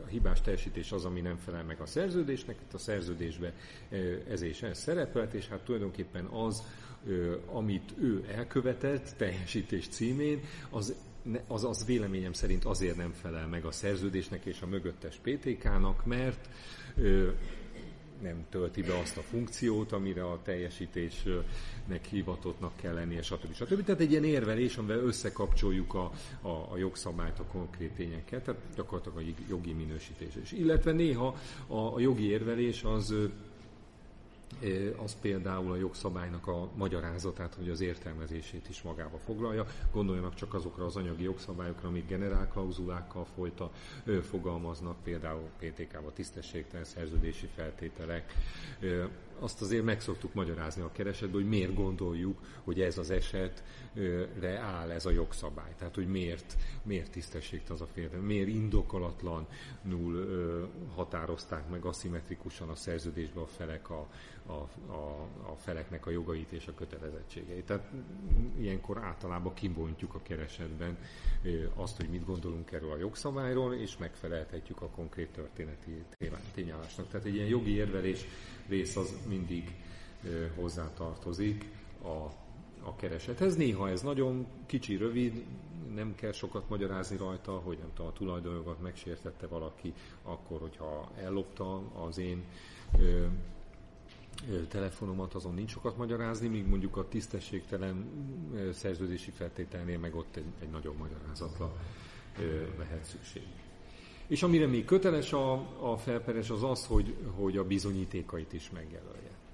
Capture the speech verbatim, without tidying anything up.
hibás teljesítés az, ami nem felel meg a szerződésnek, itt a szerződésben ez és ez szerepelt, és hát tulajdonképpen az, amit ő elkövetett teljesítés címén, az, az, az véleményem szerint azért nem felel meg a szerződésnek és a mögöttes pé té ká-nak, mert nem tölti be azt a funkciót, amire a teljesítésnek hivatottnak kell lennie, stb. stb. Tehát egy ilyen érvelés, amivel összekapcsoljuk a, a, a jogszabályt a konkrét tényekkel, tehát gyakorlatilag a jogi minősítés is. Illetve néha a, a jogi érvelés az, az például a jogszabálynak a magyarázatát, hogy az értelmezését is magába foglalja. Gondoljanak csak azokra az anyagi jogszabályokra, amik generálklauzulákkal folyta, fogalmaznak, például pé té ká-ban tisztességtelen szerződési feltételek. Azt azért meg szoktuk magyarázni a keresetben, hogy miért gondoljuk, hogy ez az esetre áll ez a jogszabály. Tehát, hogy miért, miért tisztességtelen az a feltétel, miért indokolatlanul határozták meg aszimmetrikusan a szerződésben a felek a, a, a, a feleknek a jogait és a kötelezettségeit. Tehát ilyenkor általában kibontjuk a keresetben azt, hogy mit gondolunk erről a jogszabályról, és megfelelhetjük a konkrét történeti tényállásnak. Tehát egy ilyen jogi érvelés rész az mindig hozzátartozik a, a keresethez. Néha ez nagyon kicsi, rövid, nem kell sokat magyarázni rajta, hogy nem tudom, a tulajdonjogot megsértette valaki, akkor, hogyha ellopta az én ö, ö, telefonomat, azon nincs sokat magyarázni, míg mondjuk a tisztességtelen ö, szerződési feltételnél meg ott egy, egy nagyobb magyarázatra ö, lehet szükség. És amire még köteles a, a felperes, az az, hogy, hogy a bizonyítékait is megjelölje.